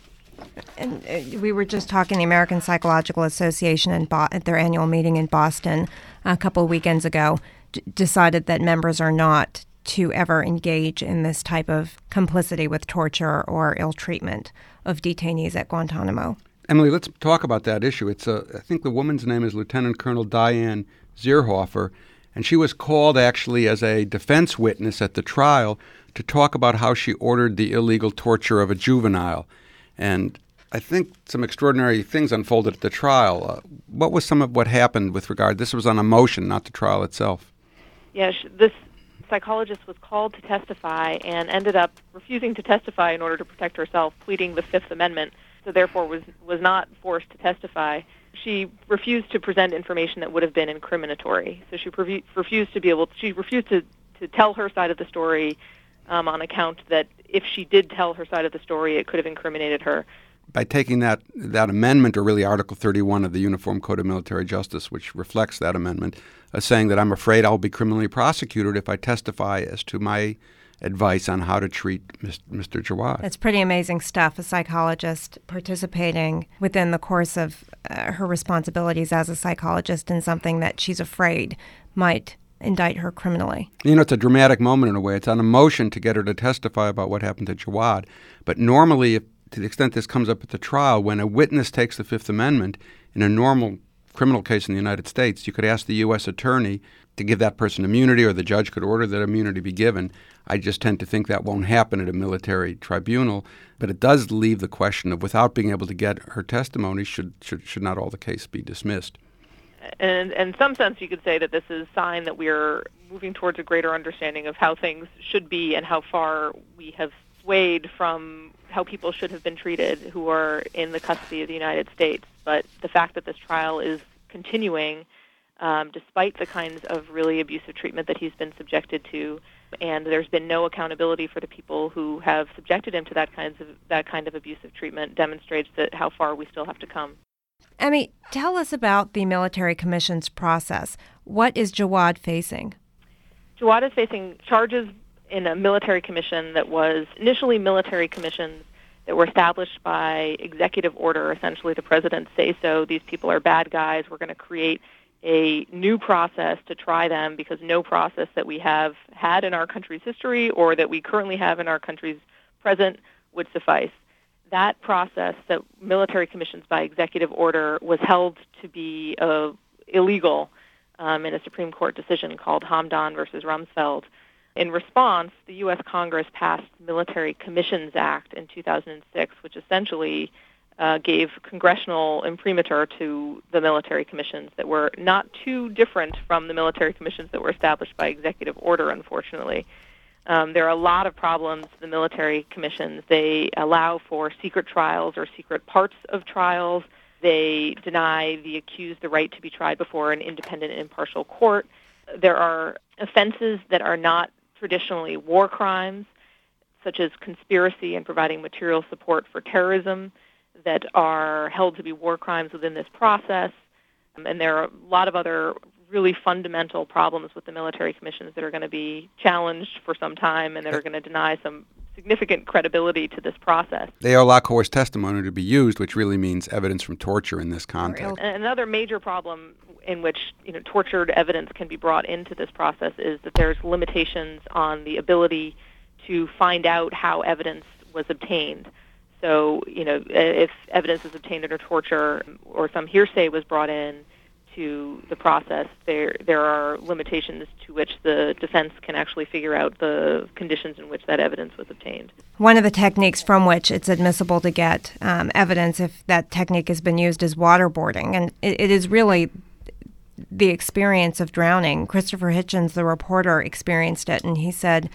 And uh, we were just talking, the American Psychological Association in Bo- at their annual meeting in Boston a couple of weekends ago d- decided that members are not to ever engage in this type of complicity with torture or ill treatment of detainees at Guantanamo. Emily, let's talk about that issue. It's a, I think the woman's name is Lieutenant Colonel Diane Zierhofer, and she was called actually as a defense witness at the trial to talk about how she ordered the illegal torture of a juvenile. And I think some extraordinary things unfolded at the trial. Uh, what was some of what happened with regard? This was on a motion, not the trial itself. Yes, this psychologist was called to testify and ended up refusing to testify in order to protect herself, pleading the Fifth Amendment, so therefore was, was not forced to testify. She refused to present information that would have been incriminatory. So she prevu- refused to be able. To, she refused to, to tell her side of the story um, on account that if she did tell her side of the story, it could have incriminated her. By taking that that amendment, or really Article thirty-one of the Uniform Code of Military Justice, which reflects that amendment, uh, saying that I'm afraid I'll be criminally prosecuted if I testify as to my advice on how to treat Mister Jawad. That's pretty amazing stuff. A psychologist participating within the course of uh, her responsibilities as a psychologist in something that she's afraid might indict her criminally. You know, it's a dramatic moment in a way. It's on a motion to get her to testify about what happened to Jawad. But normally, if, to the extent this comes up at the trial, when a witness takes the Fifth Amendment in a normal criminal case in the United States, you could ask the U S attorney to give that person immunity, or the judge could order that immunity be given. I just tend to think that won't happen at a military tribunal, but it does leave the question of, without being able to get her testimony, should should, should not all the case be dismissed? And in some sense, you could say that this is a sign that we're moving towards a greater understanding of how things should be and how far we have swayed from how people should have been treated who are in the custody of the United States. But the fact that this trial is continuing, um, despite the kinds of really abusive treatment that he's been subjected to, and there's been no accountability for the people who have subjected him to that kinds of that kind of abusive treatment, demonstrates that how far we still have to come. Emmy, tell us about the military commission's process. What is Jawad facing? Jawad is facing charges in a military commission that was initially military commissions that were established by executive order, essentially the president say so. These people are bad guys. We're going to create a new process to try them because no process that we have had in our country's history or that we currently have in our country's present would suffice. That process, that military commissions by executive order, was held to be uh, illegal um, in a Supreme Court decision called Hamdan versus Rumsfeld. In response, the U S Congress passed the Military Commissions Act in two thousand six, which essentially uh, gave congressional imprimatur to the military commissions that were not too different from the military commissions that were established by executive order, unfortunately. Um, there are a lot of problems with the military commissions. They allow for secret trials or secret parts of trials. They deny the accused the right to be tried before an independent and impartial court. There are offenses that are not traditionally war crimes, such as conspiracy and providing material support for terrorism, that are held to be war crimes within this process. Um, and there are a lot of other really fundamental problems with the military commissions that are going to be challenged for some time and that are going to deny some significant credibility to this process. They allow coerced testimony to be used, which really means evidence from torture in this context. And another major problem in which, you know, tortured evidence can be brought into this process is that there's limitations on the ability to find out how evidence was obtained. So, you know, if evidence is obtained under torture or some hearsay was brought in to the process, there there are limitations to which the defense can actually figure out the conditions in which that evidence was obtained. One of the techniques from which it's admissible to get um, evidence, if that technique has been used, is waterboarding. And it, it is really the experience of drowning. Christopher Hitchens, the reporter, experienced it, and he said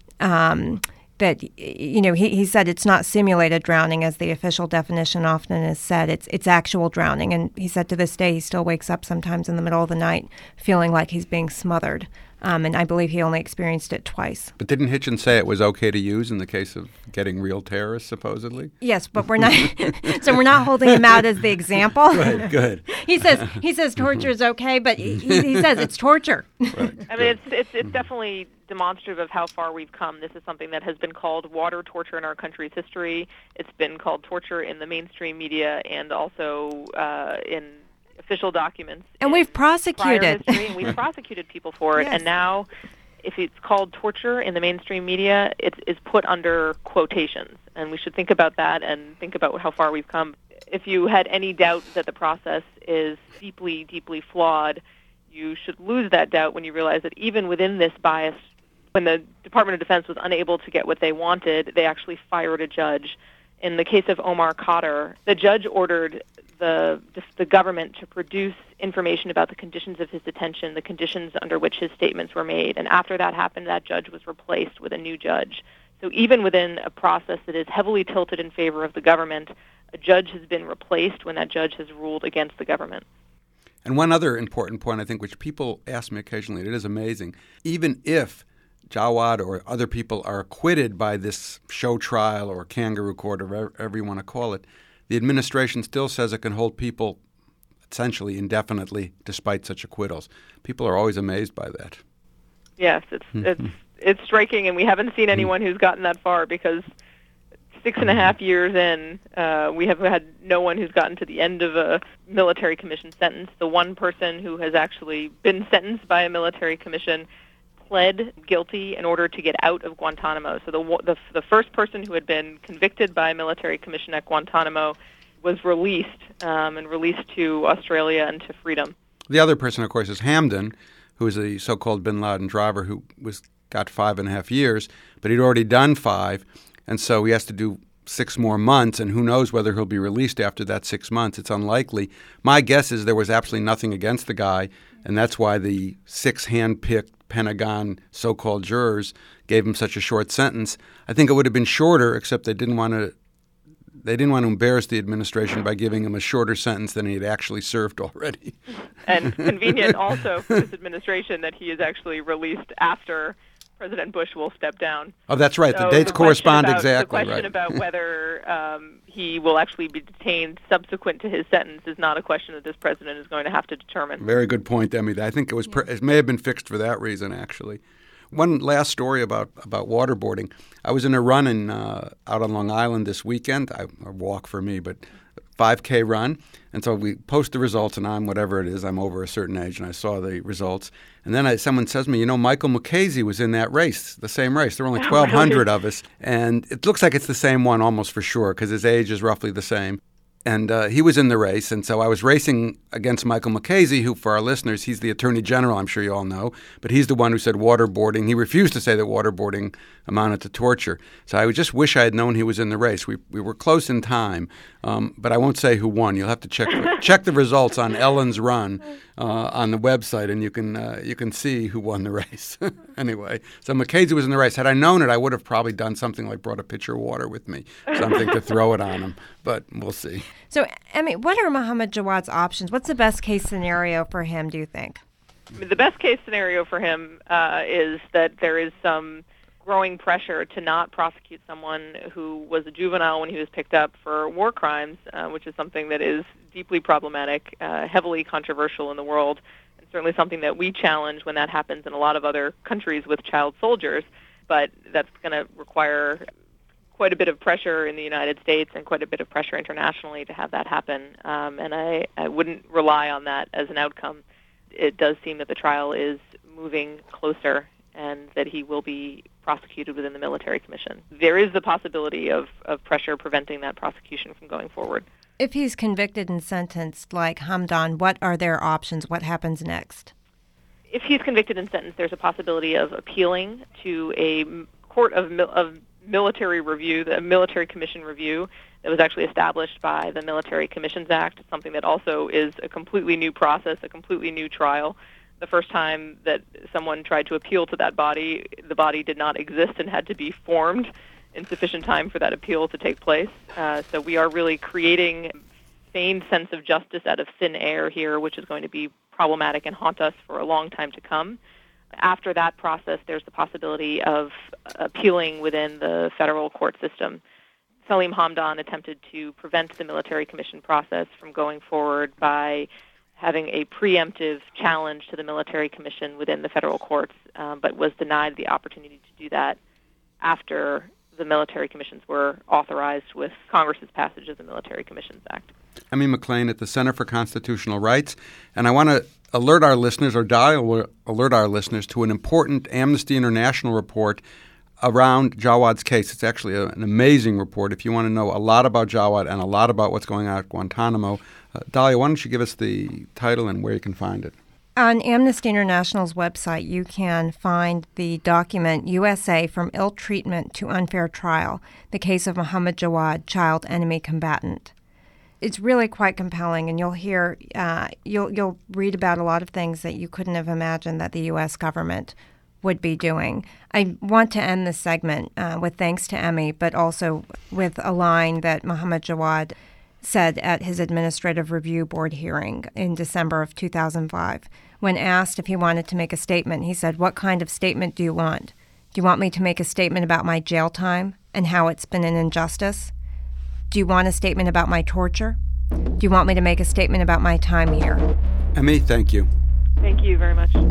um, that, you know, he, he said it's not simulated drowning, as the official definition often is said. It's it's actual drowning. And he said to this day he still wakes up sometimes in the middle of the night feeling like he's being smothered. Um, and I believe he only experienced it twice. But didn't Hitchens say it was okay to use in the case of getting real terrorists, supposedly? Yes, but we're not. So we're not holding him out as the example. Good, good. he says he says torture is okay, but he, he says it's torture. Right, I mean, it's it's it's definitely demonstrative of how far we've come. This is something that has been called water torture in our country's history. It's been called torture in the mainstream media and also uh, in official documents. And we've prosecuted. History, and we've prosecuted people for it. Yes. And now, if it's called torture in the mainstream media, it is put under quotations. And we should think about that and think about how far we've come. If you had any doubt that the process is deeply, deeply flawed, you should lose that doubt when you realize that even within this bias, when the Department of Defense was unable to get what they wanted, they actually fired a judge. In the case of Omar Khadr, the judge ordered the the government to produce information about the conditions of his detention, the conditions under which his statements were made. And after that happened, that judge was replaced with a new judge. So even within a process that is heavily tilted in favor of the government, a judge has been replaced when that judge has ruled against the government. And one other important point, I think, which people ask me occasionally, and it is amazing, even if Jawad or other people are acquitted by this show trial or kangaroo court or whatever you want to call it, the administration still says it can hold people essentially indefinitely despite such acquittals. People are always amazed by that. Yes, it's it's it's striking, and we haven't seen anyone who's gotten that far because six and a half years in, uh, we have had no one who's gotten to the end of a military commission sentence. The one person who has actually been sentenced by a military commission pled guilty in order to get out of Guantanamo. So the the, the first person who had been convicted by a military commission at Guantanamo was released um, and released to Australia and to freedom. The other person, of course, is Hamdan, who is the so-called bin Laden driver who was got five and a half years, but he'd already done five, and so he has to do six more months, and who knows whether he'll be released after that six months. It's unlikely. My guess is there was absolutely nothing against the guy, and that's why the six hand-picked Pentagon so-called jurors gave him such a short sentence. I think it would have been shorter, except they didn't want to They didn't want to embarrass the administration by giving him a shorter sentence than he had actually served already. And convenient also for this administration that he is actually released after President Bush will step down. Oh, that's right. So the dates the correspond about, exactly. The question right. about whether um, he will actually be detained subsequent to his sentence is not a question that this president is going to have to determine. Very good point, Emmy. I think it was per- it may have been fixed for that reason, actually. One last story about, about waterboarding. I was in a run in, uh, out on Long Island this weekend, I, a walk for me, but five K run. And so we post the results, and I'm whatever it is, I'm over a certain age, and I saw the results. And then I, someone says to me, you know, Michael Mukasey was in that race, the same race. There were only twelve hundred oh, really? of us. And it looks like it's the same one almost for sure because his age is roughly the same. And uh, he was in the race, and so I was racing against Michael Mukasey, who, for our listeners, he's the Attorney General, I'm sure you all know, but he's the one who said waterboarding. He refused to say that waterboarding amounted to torture. So I would just wish I had known he was in the race. We we were close in time, um, but I won't say who won. You'll have to check the, check the results on Ellen's Run uh, on the website, and you can uh, you can see who won the race. Anyway, so Mukasey was in the race. Had I known it, I would have probably done something like brought a pitcher of water with me, something to throw it on him, but we'll see. So, Emmy, what are Mohammed Jawad's options? What's the best case scenario for him, do you think? The best case scenario for him uh, is that there is some growing pressure to not prosecute someone who was a juvenile when he was picked up for war crimes, uh, which is something that is deeply problematic, uh, heavily controversial in the world, and certainly something that we challenge when that happens in a lot of other countries with child soldiers. But that's going to require quite a bit of pressure in the United States and quite a bit of pressure internationally to have that happen. Um, and I, I wouldn't rely on that as an outcome. It does seem that the trial is moving closer and that he will be prosecuted within the military commission. There is the possibility of, of pressure preventing that prosecution from going forward. If he's convicted and sentenced like Hamdan, what are their options? What happens next? If he's convicted and sentenced, there's a possibility of appealing to a court of, of military review, the military commission review that was actually established by the Military Commissions Act, something that also is a completely new process, a completely new trial. The first time that someone tried to appeal to that body, the body did not exist and had to be formed in sufficient time for that appeal to take place. Uh, so we are really creating a feigned sense of justice out of thin air here, which is going to be problematic and haunt us for a long time to come. After that process, there's the possibility of appealing within the federal court system. Salim Hamdan attempted to prevent the military commission process from going forward by having a preemptive challenge to the military commission within the federal courts, um, but was denied the opportunity to do that after the military commissions were authorized with Congress's passage of the Military Commissions Act. Emmy McLean at the Center for Constitutional Rights, and I want to alert our listeners, or dial alert our listeners, to an important Amnesty International report around Jawad's case. It's actually a, an amazing report. If you want to know a lot about Jawad and a lot about what's going on at Guantanamo, uh, Dahlia, why don't you give us the title and where you can find it? On Amnesty International's website, you can find the document U S A From Ill Treatment to Unfair Trial, the case of Mohammed Jawad, child enemy combatant. It's really quite compelling, and you'll hear, uh, you'll you'll read about a lot of things that you couldn't have imagined that the U S government would be doing. I want to end this segment uh, with thanks to Emmy, but also with a line that Mohammed Jawad said at his Administrative Review Board hearing in December of two thousand five. When asked if he wanted to make a statement, he said, "What kind of statement do you want? Do you want me to make a statement about my jail time and how it's been an injustice? Do you want a statement about my torture? Do you want me to make a statement about my time here? Emmy, thank you. Thank you very much.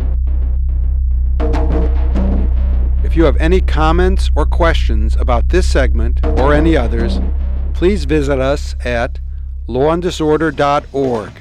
If you have any comments or questions about this segment or any others, please visit us at law and disorder dot org.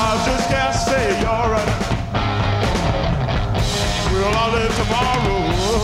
Tomorrow